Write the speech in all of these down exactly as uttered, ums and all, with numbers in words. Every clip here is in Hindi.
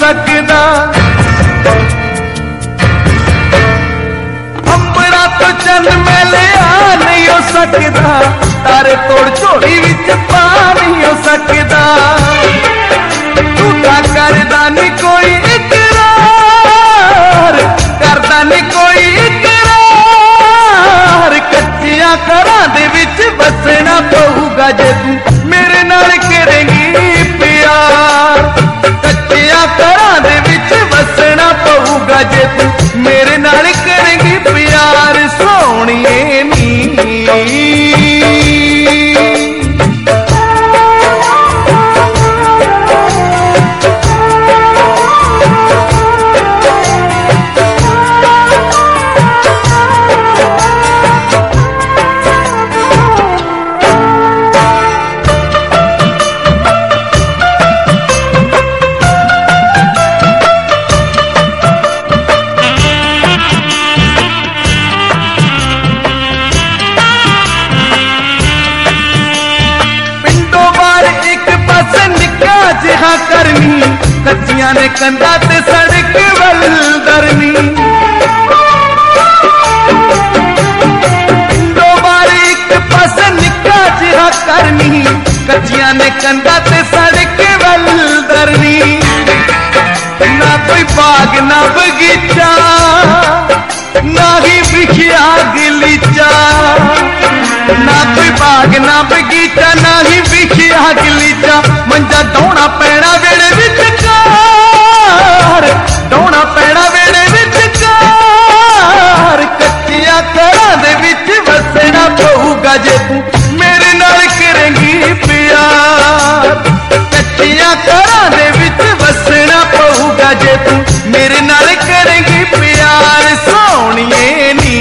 सकदा, अंबरा तो चंद मेले आ नहीं हो सकदा, तारे तोड़ झोली विच पा नहीं हो सकदा। झूठा करदा नहीं कोई इकरार, करदा नहीं कोई इकरार, कच्चियां घरां दे विच बसना पऊगा जे तू मेरे नाल करेंगी प्यार। कच्चियां घरां दे विच बसना पऊगा जे तू मेरे नाल करेंगी प्यार सोहणिए नी। करनी कच्चियां ने कंधा ते सड़क वल दरनी, दो बार एक पास निका जिहा करनी कच्चियां ने कंधा ते सड़क वल दरनी। ना कोई बाग ना बगीचा ना ही बिखिया गलीचा, ना कोई बाग ना बगीचा ना ही बिखिया गलीचा, मंजा डौना पैना वेड़े विचकार, डौना पैना वेड़े विचकार, कच्चियां घरां दे विच बसना पऊगा जे तू मेरे नाल करेंगी प्यार। कच्चियां घरां दे विच बसना पऊगा जे तू मेरे नाल करेंगी प्यार सोहणिए नी।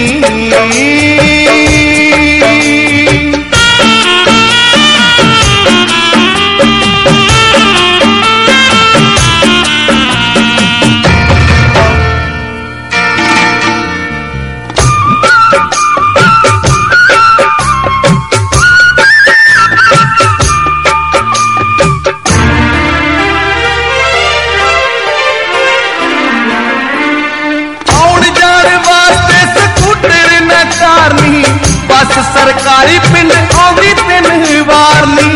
बस सरकारी पिंड आउंदी तीन वार नी,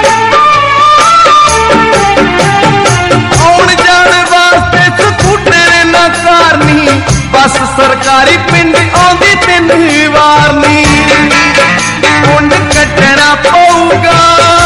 आउण जाण वास्ते स्कूटर ना कार नी, बस सरकारी पिंड आउंदी तीन वार नी। कुंड कट्टना पऊगा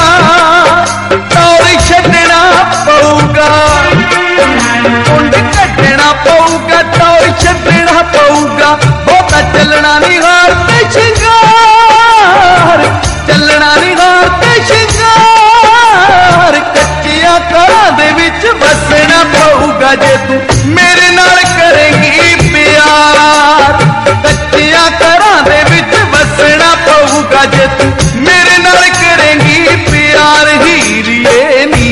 तौर छड्डना पऊगा, कुंड कट्टना पऊगा तौर छड्डना पऊगा, बहुता चलना नहीं हार ते शिंगार, चलना नहीं हार ते शिंगार, कच्चियां घरां दे विच बसना पऊगा जे तू मेरे नाल करेंगी प्यार। कच्चियां घरां दे विच बसना पऊगा जे तू मेरे नाल करेंगी प्यार हीरिए नी।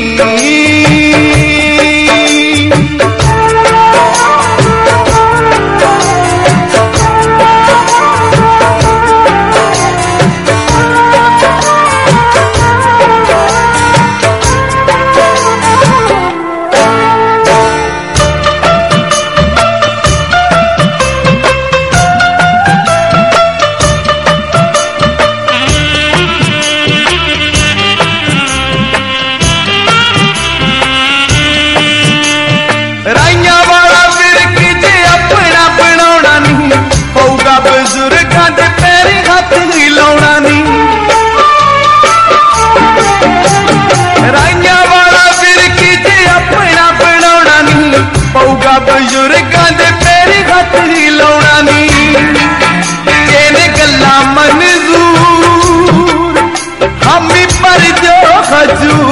बुजुर्गां दे पैरी हथ हिलाउणा नी, जेने गल्लां मंजूर हामी पर जो हजूर,